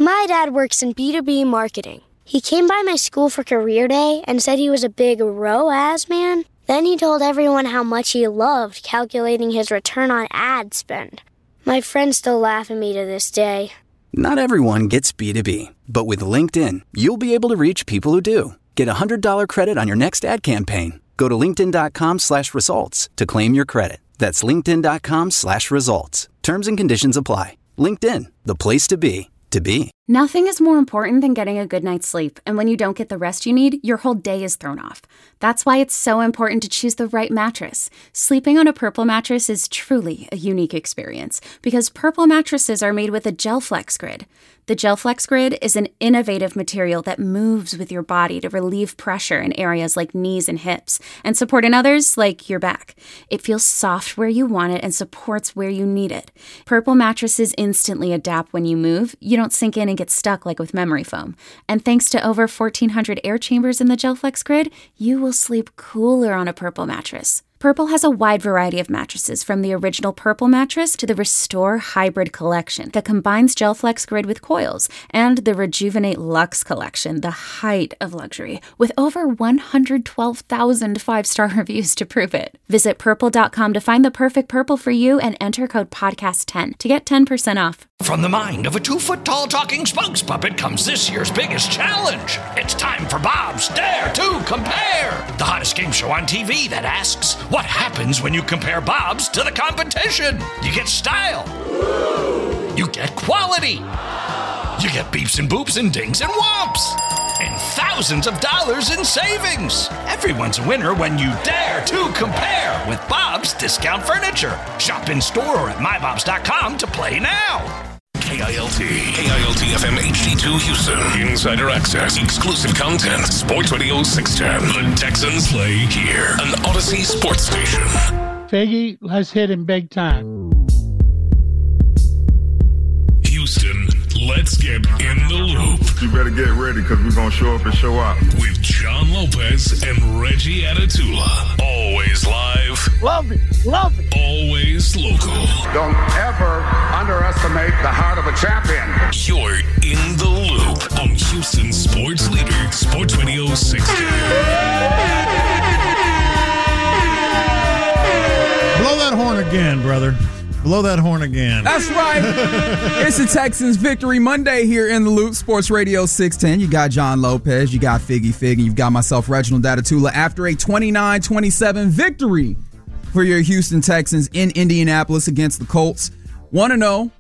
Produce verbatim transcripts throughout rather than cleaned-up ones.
My dad works in B two B marketing. He came by my school for career day and said he was a big R O A S man. Then he told everyone how much he loved calculating his return on ad spend. My friends still laugh at me to this day. Not everyone gets B two B, but with LinkedIn, you'll be able to reach people who do. Get a one hundred dollars credit on your next ad campaign. Go to linkedin.com slash results to claim your credit. That's linkedin.com slash results. Terms and conditions apply. LinkedIn, the place to be, to be. Nothing is more important than getting a good night's sleep, and when you don't get the rest you need, your whole day is thrown off. That's why it's so important to choose the right mattress. Sleeping on a Purple mattress is truly a unique experience, because Purple mattresses are made with a GelFlex Grid. The GelFlex Grid is an innovative material that moves with your body to relieve pressure in areas like knees and hips, and support in others like your back. It feels soft where you want it and supports where you need it. Purple mattresses instantly adapt when you move. You don't sink in and get stuck like with memory foam. And thanks to over fourteen hundred air chambers in the GelFlex Grid, you will sleep cooler on a Purple mattress. Purple has a wide variety of mattresses, from the original Purple mattress to the Restore Hybrid collection that combines GelFlex Grid with coils, and the Rejuvenate Luxe collection, the height of luxury, with over one hundred twelve thousand five-star reviews to prove it. Visit purple dot com to find the perfect Purple for you and enter code podcast ten to get ten percent off. From the mind of a two-foot-tall talking spokes puppet comes this year's biggest challenge. It's time for Bob's Dare to Compare, the hottest game show on T V that asks, what happens when you compare Bob's to the competition? You get style. You get quality. You get beeps and boops and dings and whomps. And thousands of dollars in savings. Everyone's a winner when you dare to compare with Bob's Discount Furniture. Shop in store or at my bobs dot com to play now. K I L T, K I L T F M H D two Houston. Insider access, exclusive content. Sports Radio six ten. The Texans play here. An Odyssey sports station. Faggy, let's hit him big time. Houston, let's get in the loop. You better get ready, because we're going to show up and show out. With John Lopez and Reggie Atatula. Always live. Love it. Love it. Always local. Don't ever underestimate the heart of a champion. You're in the loop on Houston Sports Leader, Sports Radio six ten. Blow that horn again, brother. Blow that horn again. That's right. It's the Texans Victory Monday here in the Loop, Sports Radio six ten. You got John Lopez, you got Figgy Fig, and you've got myself, Reginald Atatula, after a twenty-nine twenty-seven victory for your Houston Texans in Indianapolis against the Colts. one and oh,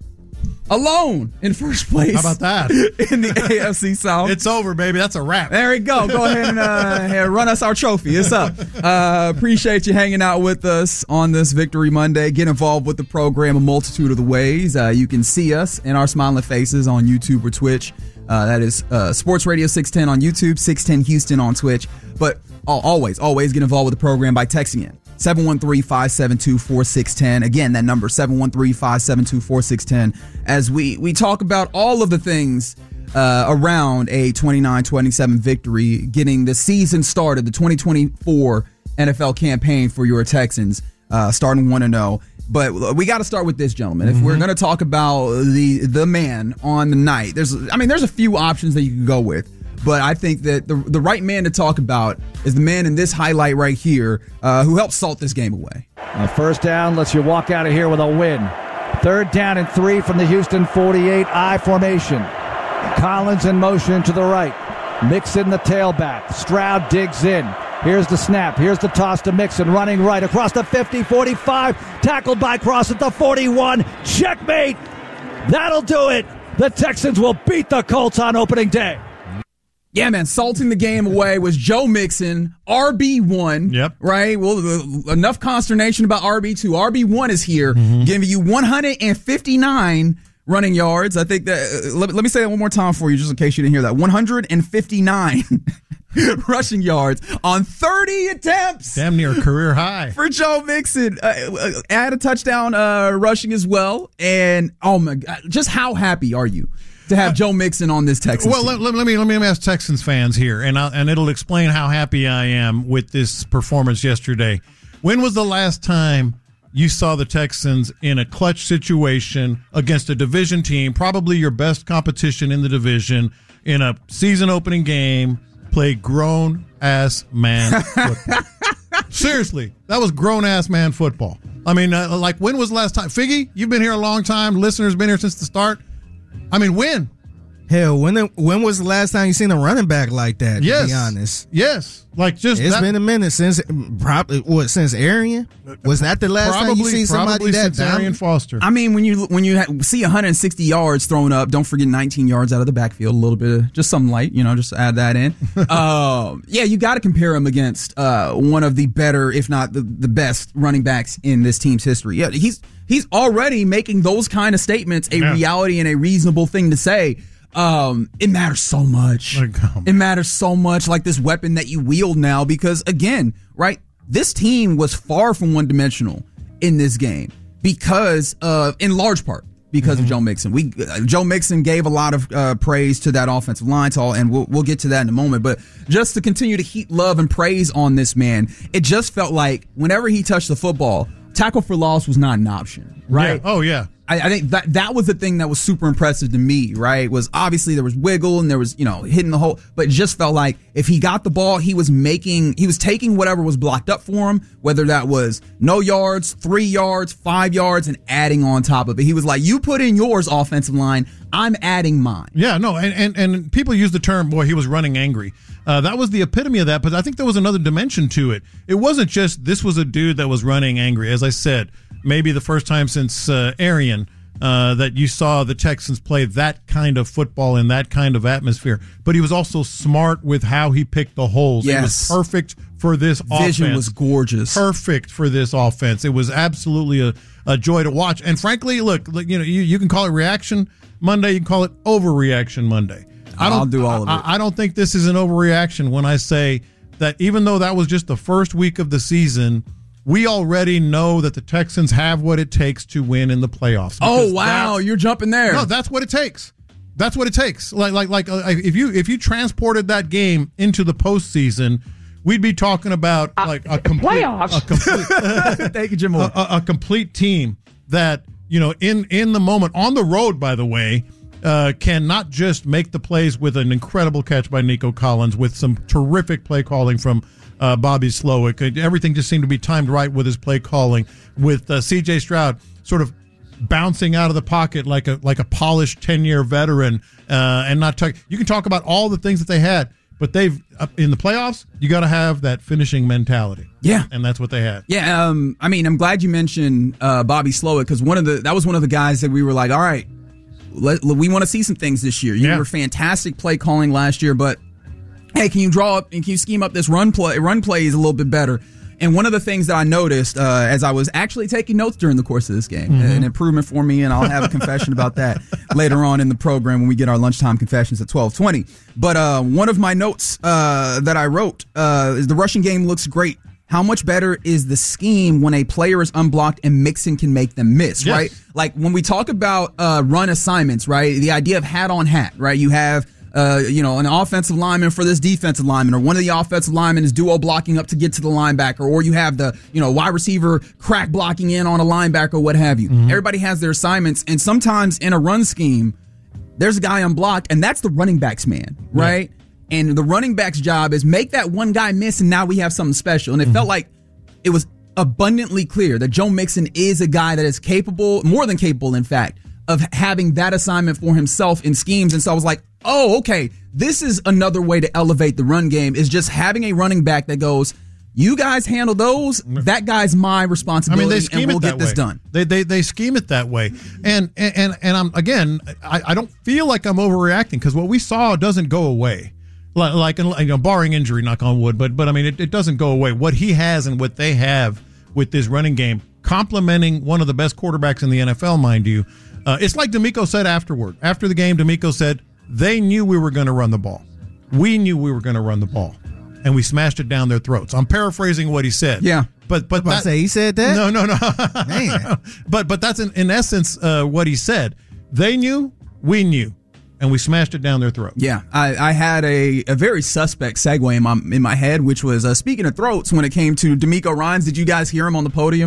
alone in first place. How about that? In the A F C South. It's over, baby. That's a wrap. There we go. Go ahead and uh, run us our trophy. It's up. Uh, appreciate you hanging out with us on this Victory Monday. Get involved with the program a multitude of the ways. Uh, you can see us in our smiling faces on YouTube or Twitch. Uh, that is uh, Sports Radio six ten on YouTube, six ten Houston on Twitch. But always, always get involved with the program by texting in. seven one three, five seven two, four six one zero. Again, that number, seven one three, five seven two, four six one zero. As we, we talk about all of the things uh, around a twenty-nine twenty-seven victory, getting the season started, the twenty twenty-four N F L campaign for your Texans, uh, starting one and oh. But we got to start with this, gentlemen. If mm-hmm. we're going to talk about the the man on the night, there's I mean, there's a few options that you can go with. But I think that the the right man to talk about is the man in this highlight right here uh, who helped salt this game away. A first down lets you walk out of here with a win. Third down and three from the Houston forty-eight I formation. Collins in motion to the right. Mixon the tailback. Stroud digs in. Here's the snap. Here's the toss to Mixon. Running right across the fifty, forty-five. Tackled by Cross at the forty-one. Checkmate. That'll do it. The Texans will beat the Colts on opening day. Yeah, man, salting the game away was Joe Mixon, R B one. Yep. Right? Well, uh, enough consternation about R B two. R B one is here, mm-hmm. giving you one hundred fifty-nine running yards. I think that, uh, let, let me say that one more time for you, just in case you didn't hear that. one hundred fifty-nine rushing yards on thirty attempts. Damn near career high. For Joe Mixon. Uh, add a touchdown uh, rushing as well. And, oh my God, just how happy are you to have Joe Mixon on this Texans well, let, let, let me let me ask Texans fans here, and I'll, and it'll explain how happy I am with this performance yesterday. When was the last time you saw the Texans in a clutch situation against a division team, probably your best competition in the division, in a season-opening game, play grown-ass man football. Seriously, that was grown-ass man football. I mean, uh, like, when was the last time? Figgy, you've been here a long time. Listeners been here since the start. I mean, when? Hell, when when was the last time you seen a running back like that, yes. to be honest? Yes. Like, just It's that, been a minute since, probably, what, since Arian? Was that the last probably, time you see somebody probably that since Arian dominant? Foster. I mean, when you when you ha- see one hundred sixty yards thrown up, don't forget nineteen yards out of the backfield, a little bit of just something light, you know, just add that in. uh, yeah, you got to compare him against uh, one of the better, if not the, the best running backs in this team's history. Yeah, he's he's already making those kind of statements a yeah. reality and a reasonable thing to say. Um, it matters so much. Oh, it matters so much, like this weapon that you wield now, because again, right, this team was far from one dimensional in this game because uh, in large part because mm-hmm. of Joe Mixon. We uh, Joe Mixon gave a lot of uh, praise to that offensive line, to all, and we'll we'll get to that in a moment. But just to continue to heap love and praise on this man, it just felt like whenever he touched the football, tackle for loss was not an option, right? Yeah. Oh yeah. I, I think that that was the thing that was super impressive to me, right? Was obviously there was wiggle and there was, you know, hitting the hole, but it just felt like if he got the ball, he was making, he was taking whatever was blocked up for him, whether that was no yards, three yards, five yards, and adding on top of it. He was like, you put in yours, offensive line, I'm adding mine. Yeah, no, and, and, and people use the term, boy, he was running angry. Uh, that was the epitome of that, but I think there was another dimension to it. It wasn't just this was a dude that was running angry. As I said, maybe the first time since uh, Arian uh, that you saw the Texans play that kind of football in that kind of atmosphere. But he was also smart with how he picked the holes. Yes. It was perfect for this Vision offense. Vision was gorgeous. Perfect for this offense. It was absolutely a, a joy to watch. And frankly, look, look you know, you, you can call it reaction Monday, you can call it overreaction Monday. I don't, I'll do all of it. I, I don't think this is an overreaction when I say that even though that was just the first week of the season, we already know that the Texans have what it takes to win in the playoffs. Oh, wow, you're jumping there. No, that's what it takes. That's what it takes. Like, like, like, uh, if you if you transported that game into the postseason, we'd be talking about like a complete playoffs. A complete, Thank you, Jim Moore. A, a complete team that, you know, in in the moment, on the road, by the way, uh, can not just make the plays with an incredible catch by Nico Collins, with some terrific play calling from uh, Bobby Slowick. Everything just seemed to be timed right with his play calling, with uh, C J Stroud sort of bouncing out of the pocket like a like a polished ten-year veteran, uh, and not talk. You can talk about all the things that they had, but they've uh, in the playoffs. You got to have that finishing mentality. Yeah, and that's what they had. Yeah, um, I mean, I'm glad you mentioned uh, Bobby Slowick, because one of the that was one of the guys that we were like, all right, let, we want to see some things this year. You yeah. were fantastic play calling last year, but hey, can you draw up and can you scheme up this run play? Run plays a little bit better. And one of the things that I noticed uh, as I was actually taking notes during the course of this game, mm-hmm. an improvement for me, and I'll have a confession about that later on in the program when we get our lunchtime confessions at twelve twenty. But uh, one of my notes uh, that I wrote uh, is the rushing game looks great. How much better is the scheme when a player is unblocked and Mixon can make them miss, yes. right? Like when we talk about uh, run assignments, right? The idea of hat on hat, right? You have Uh, you know, an offensive lineman for this defensive lineman, or one of the offensive linemen is duo blocking up to get to the linebacker, or you have the, you know, wide receiver crack blocking in on a linebacker, what have you. Mm-hmm. Everybody has their assignments, and sometimes in a run scheme, there's a guy unblocked, and that's the running back's man, right? Yeah. And the running back's job is make that one guy miss, and now we have something special. And it mm-hmm. felt like it was abundantly clear that Joe Mixon is a guy that is capable, more than capable, in fact, of having that assignment for himself in schemes. And so I was like, oh, okay, this is another way to elevate the run game, is just having a running back that goes, you guys handle those, that guy's my responsibility, I mean, they scheme and we'll it that get this way. done. They, they they scheme it that way. And and and, and I'm again, I, I don't feel like I'm overreacting, because what we saw doesn't go away. Like, like you know, barring injury, knock on wood, but but I mean, it, it doesn't go away. What he has and what they have with this running game, complementing one of the best quarterbacks in the N F L, mind you. Uh, it's like D'Amico said afterward. After the game, D'Amico said, they knew we were going to run the ball. We knew we were going to run the ball, and we smashed it down their throats. I'm paraphrasing what he said. Yeah, but but that, I say he said that. No, no, no. Man. but but that's in, in essence uh, what he said. They knew, we knew, and we smashed it down their throat. Yeah, I, I had a, a very suspect segue in my in my head, which was uh, speaking of throats. When it came to D'Amico Ryans, did you guys hear him on the podium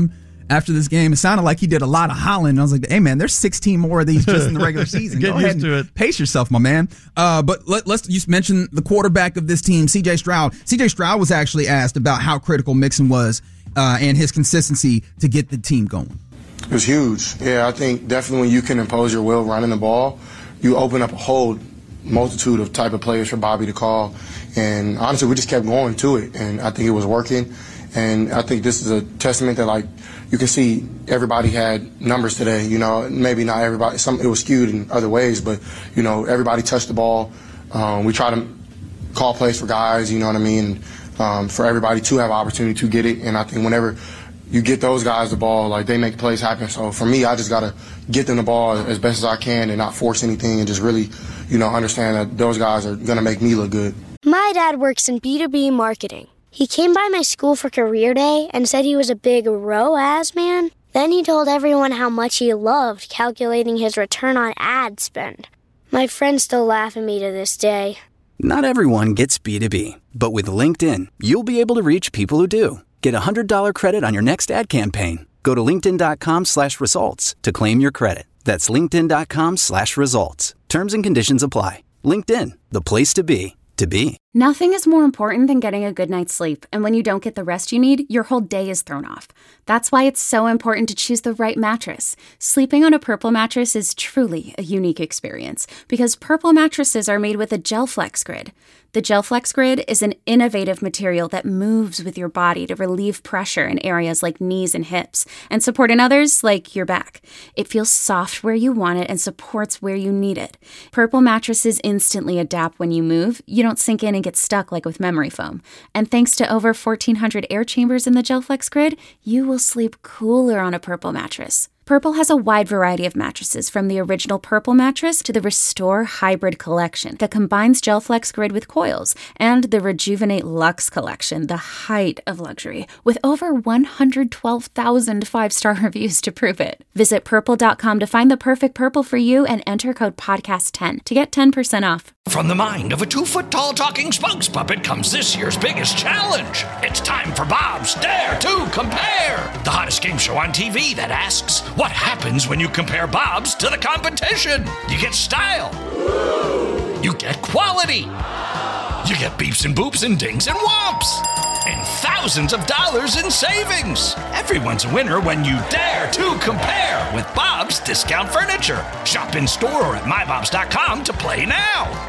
after this game. It sounded like he did a lot of hollering. I was like, hey, man, there's sixteen more of these just in the regular season. Get Go used ahead to and it. Pace yourself, my man. Uh, but let, let's you mentioned the quarterback of this team, C J Stroud. C J Stroud was actually asked about how critical Mixon was uh, and his consistency to get the team going. It was huge. Yeah, I think definitely when you can impose your will running the ball, you open up a whole multitude of type of players for Bobby to call. And honestly, we just kept going to it, and I think it was working. And I think this is a testament that, like, you can see everybody had numbers today. You know, maybe not everybody. Some it was skewed in other ways, but you know, everybody touched the ball. Um, we try to call plays for guys. You know what I mean? Um, for everybody to have opportunity to get it. And I think whenever you get those guys the ball, like, they make plays happen. So for me, I just gotta get them the ball as best as I can and not force anything, and just really, you know, understand that those guys are gonna make me look good. My dad works in B two B marketing. He came by my school for career day and said he was a big R O A S man. Then he told everyone how much he loved calculating his return on ad spend. My friends still laugh at me to this day. Not everyone gets B two B, but with LinkedIn, you'll be able to reach people who do. Get a one hundred dollars credit on your next ad campaign. Go to linkedin.com slash results to claim your credit. That's linkedin.com slash results. Terms and conditions apply. LinkedIn, the place to be, to be. Nothing is more important than getting a good night's sleep, and when you don't get the rest you need, your whole day is thrown off. That's why it's so important to choose the right mattress. Sleeping on a Purple mattress is truly a unique experience, because Purple mattresses are made with a GelFlex Grid. The GelFlex Grid is an innovative material that moves with your body to relieve pressure in areas like knees and hips, and support in others like your back. It feels soft where you want it and supports where you need it. Purple mattresses instantly adapt when you move. You don't sink in and get stuck like with memory foam. And thanks to over fourteen hundred air chambers in the GelFlex Grid, you will sleep cooler on a Purple mattress. Purple has a wide variety of mattresses, from the original Purple mattress to the Restore Hybrid collection that combines GelFlex Grid with coils, and the Rejuvenate Luxe collection, the height of luxury, with over one hundred twelve thousand five-star reviews to prove it. Visit purple dot com to find the perfect Purple for you and enter code podcast ten to get ten percent off. From the mind of a two-foot-tall talking spokes puppet comes this year's biggest challenge. It's time for Bob's Dare to Compare, the hottest game show on T V that asks, what happens when you compare Bob's to the competition? You get style. You get quality. You get beeps and boops and dings and whomps. And thousands of dollars in savings. Everyone's a winner when you dare to compare with Bob's Discount Furniture. Shop in store or at my bobs dot com to play now.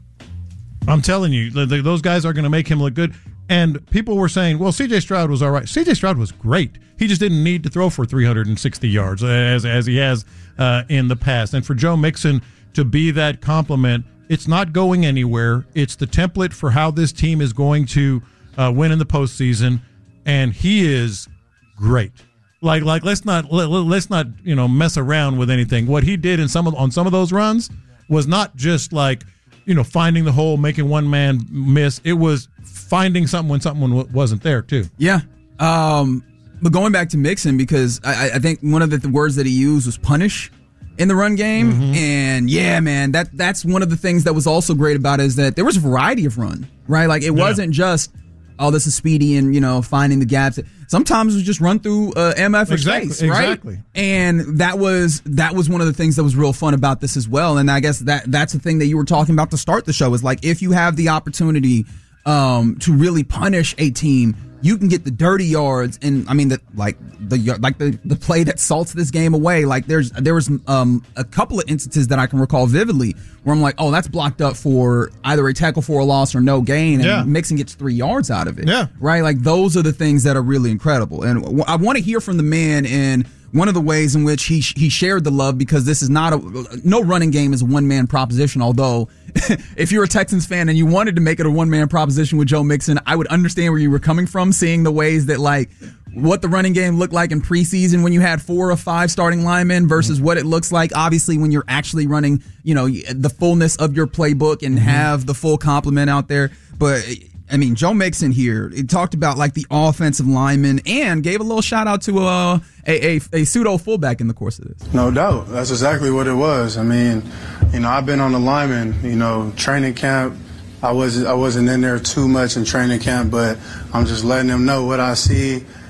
I'm telling you, th- th- those guys are going to make him look good. And people were saying, well, C J Stroud was all right. C J Stroud was great. He just didn't need to throw for three hundred sixty yards as as he has uh, in the past. And for Joe Mixon to be that compliment, it's not going anywhere. It's the template for how this team is going to uh, win in the postseason, and he is great. Like, like let's not let, let's not you know mess around with anything. What he did in some of on some of those runs was not just like you know finding the hole, making one man miss. It was finding something when something w- wasn't there too. Yeah. Um, but going back to Mixon, because I, I think one of the, the words that he used was punish in the run game. Mm-hmm. And yeah, man, that that's one of the things that was also great about it, is that there was a variety of run, right? Like it yeah. wasn't just, oh, this is speedy and, you know, finding the gaps. Sometimes it was just run through uh, M F or exactly, space, right? Exactly. And that was that was one of the things that was real fun about this as well. And I guess that that's the thing that you were talking about to start the show, is like, if you have the opportunity um, to really punish a team, you can get the dirty yards. And I mean, the, like the like the, the play that salts this game away. Like there's there was um, a couple of instances that I can recall vividly where I'm like, oh, that's blocked up for either a tackle for a loss or no gain, and yeah. Mixon gets three yards out of it. Yeah, right. Like those are the things that are really incredible. And I want to hear from the man in one of the ways in which he he shared the love, because this is not a no running game is a one man proposition. Although if you're a Texans fan and you wanted to make it a one man proposition with Joe Mixon, I would understand where you were coming from, seeing the ways that like what the running game looked like in preseason when you had four or five starting linemen versus mm-hmm. what it looks like obviously when you're actually running, you know, the fullness of your playbook and mm-hmm. have the full complement out there. But I mean, Joe Mixon here, he talked about like the offensive lineman and gave a little shout out to a, a, a, a pseudo fullback in the course of this. No doubt. That's exactly what it was. I mean, you know, I've been on the lineman, you know, training camp. I wasn't, I wasn't in there too much in training camp, but I'm just letting them know what I see.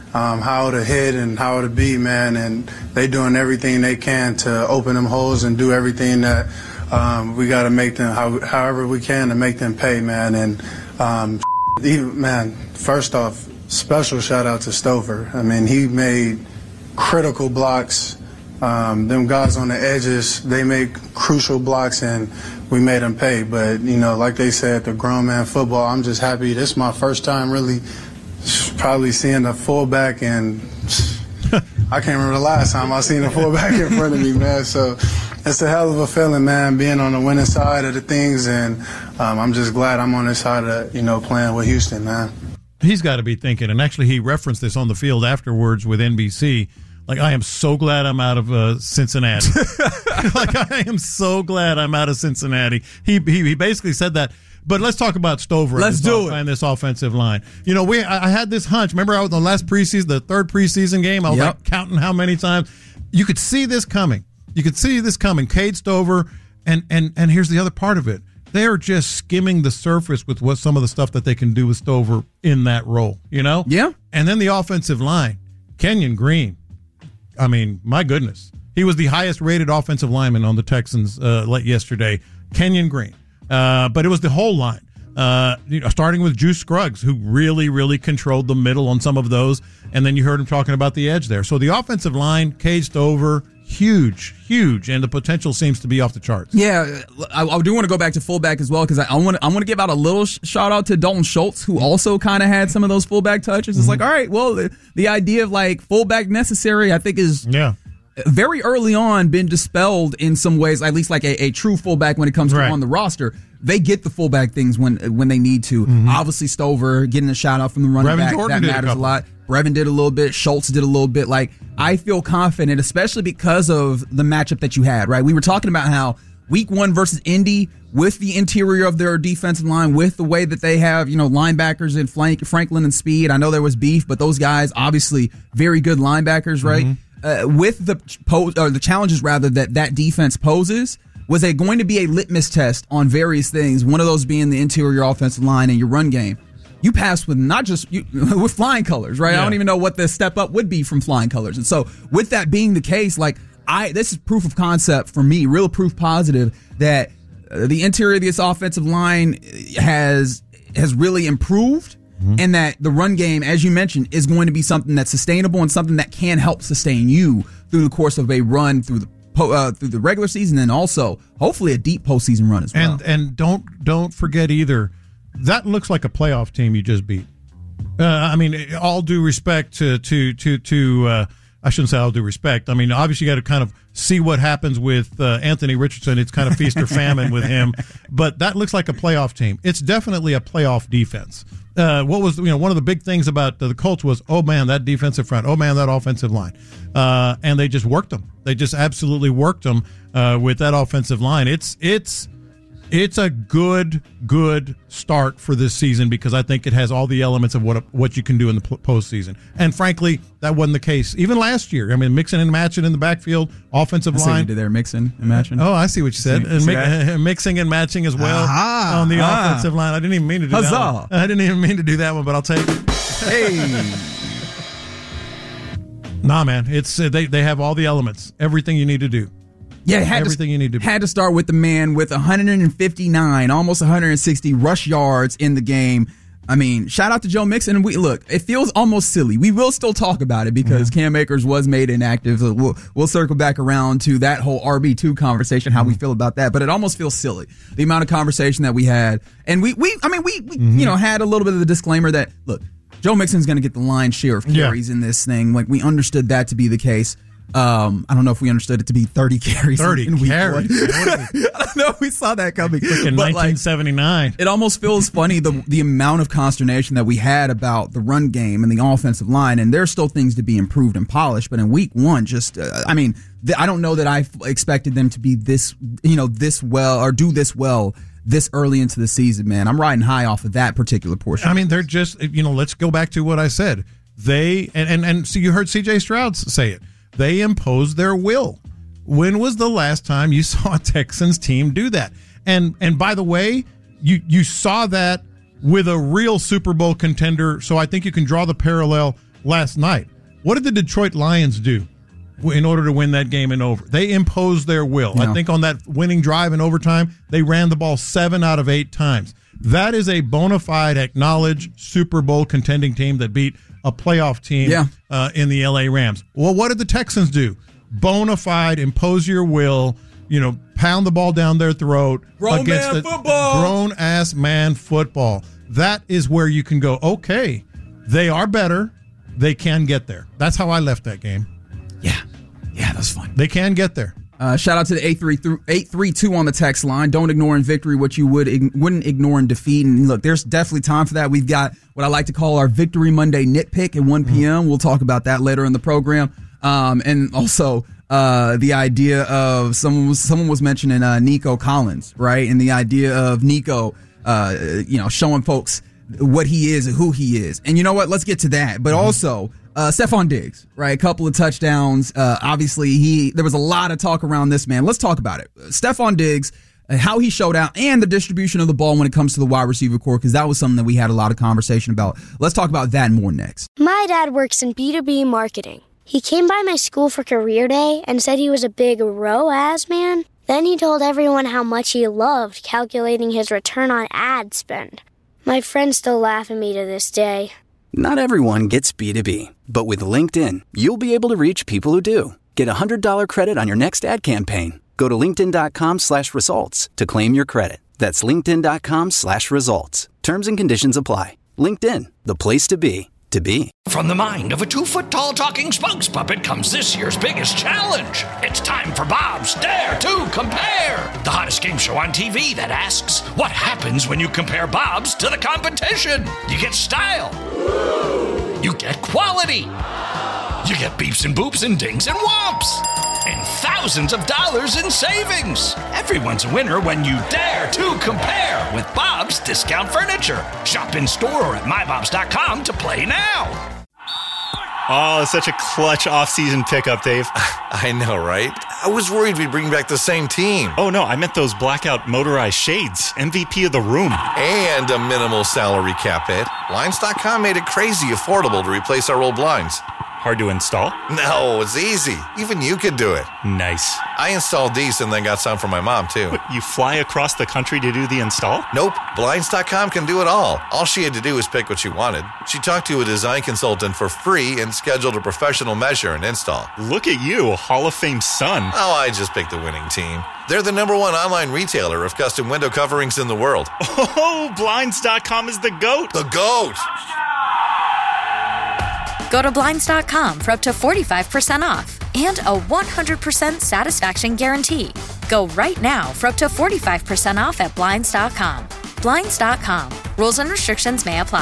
um, how to hit and how to be, man. And they doing everything they can to open them holes and do everything that um, we got to make them, how, however we can to make them pay, man. And, um, even, man, first off, special shout out to Stover. I mean, he made critical blocks. Um, them guys on the edges, they make crucial blocks, and we made them pay. But, you know, like they said, the grown man football, I'm just happy. This is my first time really probably seeing a fullback, and I can't remember the last time I seen a fullback in front of me, man. So it's a hell of a feeling, man, being on the winning side of the things, and um, I'm just glad I'm on this side of, you know, playing with Houston, man. He's got to be thinking, and actually he referenced this on the field afterwards with N B C, like, I am so glad I'm out of uh, Cincinnati. Like, I am so glad I'm out of Cincinnati. He, he he basically said that. But let's talk about Stover. Let's do off, it. And this offensive line. You know, we I, I had this hunch. Remember, I was on the last preseason, the third preseason game. I was Yep. like counting how many times. You could see this coming. You could see this coming. Cade Stover, and and and here's the other part of it. They are just skimming the surface with what some of the stuff that they can do with Stover in that role. You know? Yeah. And then the offensive line, Kenyon Green. I mean, my goodness. He was the highest rated offensive lineman on the Texans uh, yesterday, Kenyon Green. Uh, but it was the whole line, uh, you know, starting with Juice Scruggs, who really, really controlled the middle on some of those. And then you heard him talking about the edge there. So the offensive line, Cade Stover, huge, huge. And the potential seems to be off the charts. Yeah, I, I do want to go back to fullback as well, because I, I want to I want to give out a little sh- shout out to Dalton Schultz, who also kind of had some of those fullback touches. It's Mm-hmm. like, all right, well, the, the idea of like fullback necessary, I think, is yeah. very early on been dispelled in some ways, at least like a, a true fullback when it comes Right. to on the roster. They get the fullback things when when they need to. Mm-hmm. Obviously, Stover getting a shout out from the running Brevin back, Jordan that did a matters a, couple. lot. Brevin did a little bit. Schultz did a little bit. Like, I feel confident, especially because of the matchup that you had, right? We were talking about how week one versus Indy, with the interior of their defensive line, with the way that they have, you know, linebackers in flank, Franklin and Speed. I know there was beef, but those guys, obviously, very good linebackers, right? Mm-hmm. Uh, with the pose, or the challenges rather that that defense poses, was it going to be a litmus test on various things? One of those being the interior offensive line and your run game. You passed with not just you, with flying colors, right? Yeah. I don't even know what the step up would be from flying colors. And so, with that being the case, like I, this is proof of concept for me, real proof positive that uh, the interior of this offensive line has has really improved. Mm-hmm. And that the run game, as you mentioned, is going to be something that's sustainable and something that can help sustain you through the course of a run through the po- uh, through the regular season, and also hopefully a deep postseason run as well. And and don't don't forget either, that looks like a playoff team you just beat. Uh, I mean, all due respect to to to to. Uh, I shouldn't say all due respect. I mean, obviously you got to kind of see what happens with uh, Anthony Richardson. It's kind of feast or famine with him, but that looks like a playoff team. It's definitely a playoff defense. Uh, what was you know one of the big things about the Colts was, oh man, that defensive front, oh man, that offensive line, uh, and they just worked them. They just absolutely worked them uh, with that offensive line. It's it's. It's a good, good start for this season because I think it has all the elements of what what you can do in the postseason. And frankly, that wasn't the case even last year. I mean, mixing and matching in the backfield, offensive I see what line. you did there, mixing and matching. Oh, I see what you said. See- and see mi- that? mixing and matching as well Aha. on the Ah. offensive line. I didn't even mean to do Huzzah. that one. I didn't even mean to do that one, but I'll take it. Hey. Nah, man, it's uh, they they have all the elements, everything you need to do. Yeah, had everything to, you need to. Had to start with the man with one hundred fifty-nine, almost one hundred sixty rush yards in the game. I mean, shout out to Joe Mixon. And we look, it feels almost silly. We will still talk about it because mm-hmm. Cam Akers was made inactive. So we'll we'll circle back around to that whole R B two conversation, how mm-hmm. we feel about that. But it almost feels silly, the amount of conversation that we had, and we we I mean we, we mm-hmm. you know had a little bit of the disclaimer that look, Joe Mixon's going to get the lion's share of carries yeah. in this thing. Like we understood that to be the case. Um, I don't know if we understood it to be thirty carries. thirty in week carries. One. I don't know if we saw that coming. Freaking but nineteen seventy-nine. Like, it almost feels funny the the amount of consternation that we had about the run game and the offensive line, and there's still things to be improved and polished. But in week one, just uh, I mean, th- I don't know that I expected them to be this, you know, this well or do this well this early into the season. Man, I'm riding high off of that particular portion. I mean, they're just you know, let's go back to what I said. They and and and so you heard C J Stroud say it. They impose their will. When was the last time you saw a Texans team do that? And and by the way, you you saw that with a real Super Bowl contender. So I think you can draw the parallel last night. What did the Detroit Lions do in order to win that game in over? They imposed their will. Yeah. I think on that winning drive in overtime, they ran the ball seven out of eight times. That is a bona fide, acknowledged Super Bowl contending team that beat a playoff team yeah. uh, in the L A Rams. Well, what did the Texans do? Bona fide, impose your will, you know, pound the ball down their throat grown against man the football. grown ass man football. That is where you can go, okay, they are better. They can get there. That's how I left that game. Yeah. Yeah, that's fun. They can get there. Uh, shout out to the eight three two on the text line. Don't ignore in victory what you would wouldn't ignore in defeat. And look, there's definitely time for that. We've got what I like to call our Victory Monday nitpick at one p.m. We'll talk about that later in the program. Um, and also uh, the idea of someone was someone was mentioning uh, Nico Collins, right? And the idea of Nico, uh, you know, showing folks what he is and who he is. And you know what? Let's get to that. But mm-hmm. also. Uh, Stephon Diggs, right? A couple of touchdowns. Uh, obviously, he there was a lot of talk around this man. Let's talk about it. Stephon Diggs, uh, how he showed out, and the distribution of the ball when it comes to the wide receiver core, because that was something that we had a lot of conversation about. Let's talk about that and more next. My dad works in B two B marketing. He came by my school for career day and said he was a big R O A S man. Then he told everyone how much he loved calculating his return on ad spend. My friends still laugh at me to this day. Not everyone gets B two B, but with LinkedIn, you'll be able to reach people who do. Get a one hundred dollars credit on your next ad campaign. Go to linkedin.com slash results to claim your credit. That's linkedin.com slash results. Terms and conditions apply. LinkedIn, the place to be, to be. From the mind of a two-foot-tall talking spokes puppet comes this year's biggest challenge. It's time for Bob's Dare to Compare, the hottest game show on T V that asks, what happens when you compare Bob's to the competition? You get style. You get quality. You get beeps and boops and dings and whomps. And thousands of dollars in savings. Everyone's a winner when you dare to compare with Bob's Discount Furniture. Shop in store or at my bobs dot com to play now. Oh, such a clutch off-season pickup, Dave. I know, right? I was worried we'd bring back the same team. Oh, no, I meant those blackout motorized shades. M V P of the room. And a minimal salary cap hit. Blinds dot com made it crazy affordable to replace our old blinds. Hard to install? No, it's easy. Even you could do it. Nice. I installed these and then got some for my mom, too. What, you fly across the country to do the install? Nope. Blinds dot com can do it all. All she had to do was pick what she wanted. She talked to a design consultant for free and scheduled a professional measure and install. Look at you, a Hall of Fame son. Oh, I just picked the winning team. They're the number one online retailer of custom window coverings in the world. Oh, Blinds dot com is the GOAT. The GOAT. Go to Blinds dot com for up to forty-five percent off and a one hundred percent satisfaction guarantee. Go right now for up to forty-five percent off at Blinds dot com. Blinds dot com. Rules and restrictions may apply.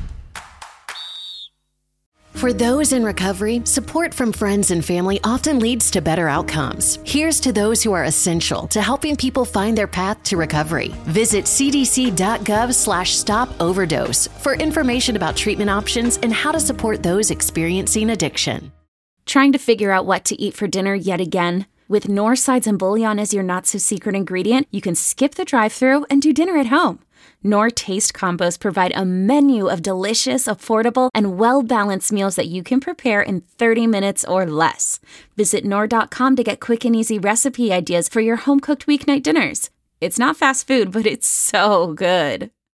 For those in recovery, support from friends and family often leads to better outcomes. Here's to those who are essential to helping people find their path to recovery. Visit cdc.gov slash stop overdose for information about treatment options and how to support those experiencing addiction. Trying to figure out what to eat for dinner yet again? With Knorr sides and bouillon as your not-so-secret ingredient, you can skip the drive-thru and do dinner at home. Knorr Taste Combos provide a menu of delicious, affordable, and well-balanced meals that you can prepare in thirty minutes or less. Visit Knorr dot com to get quick and easy recipe ideas for your home-cooked weeknight dinners. It's not fast food, but it's so good.